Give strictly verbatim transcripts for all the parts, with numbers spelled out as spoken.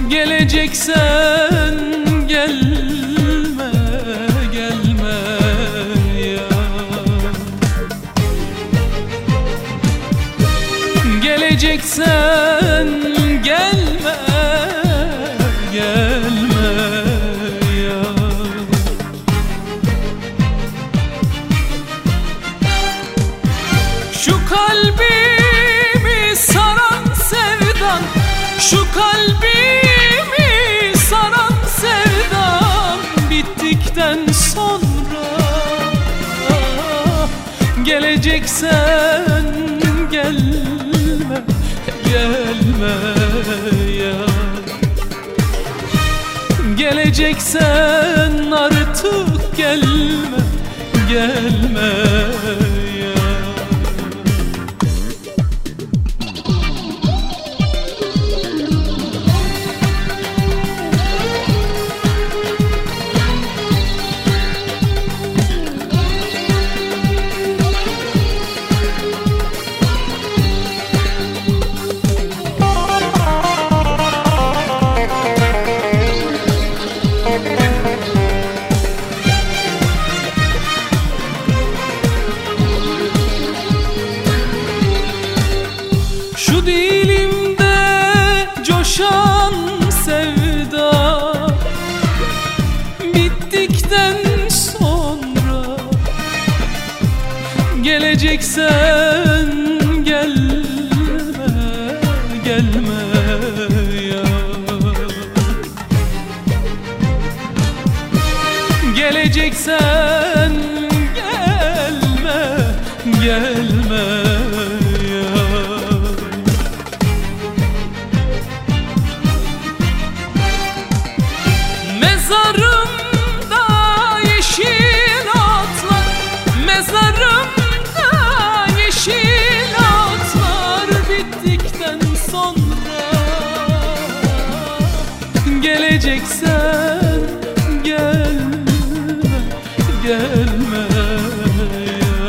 Geleceksen gelme, gelme ya. Geleceksen gelme, gelme ya. Şu kalbimi saran sevdan, şu kalbimi saran sevdam bittikten sonra geleceksen gelme, gelme ya. Geleceksen artık gelme, gelme ya. Şu dilimde coşan sevda bittikten sonra geleceksen gelme, gelme ya. Geleceksen gelme, gelme ya. Mezarımda yeşil otlar, mezarımda yeşil otlar bittikten sonra geleceksen gelme, gelme ya.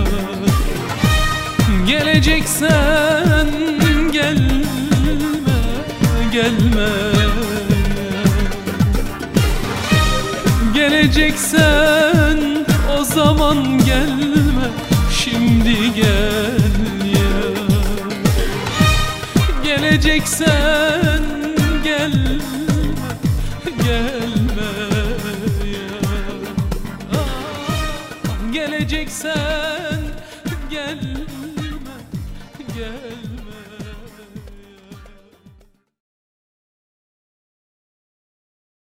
Geleceksen gelme, gelme. Geleceksen o zaman gelme, şimdi gel ya. Geleceksen